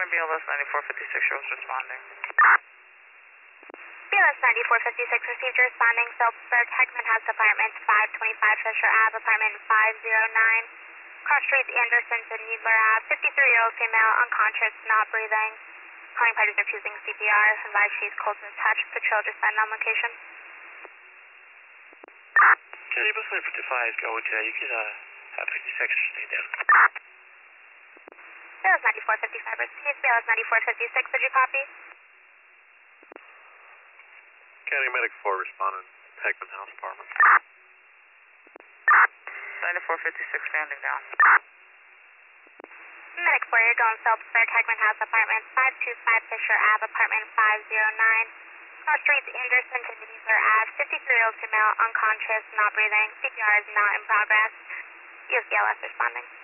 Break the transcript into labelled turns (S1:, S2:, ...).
S1: BLS 9456 shows responding.
S2: BLS 9456 received your responding. Phillipsburg, Heckman House Apartment, 525 Fisher Ave, Apartment 509. Cross streets Anderson to Needler Ave, 53-year-old female, unconscious, not breathing. Calling parties refusing CPR. Advise she's cold to the touch. Patrol descend on location.
S3: Kelly, bus 955, go to, you could have 56 stay there.
S2: BLS 9455 received. BLS 9456, did you copy?
S4: County Medic 4 responding. Heckman House Apartment.
S1: 9456 standing down.
S2: Medic 4, you're going Phillipsburg, Heckman House Apartment, 525 Fisher Ave, Apartment 509. Cross streets Anderson to Needler Ave, 53-year-old female, unconscious, not breathing. CPR is not in progress. USBLS responding.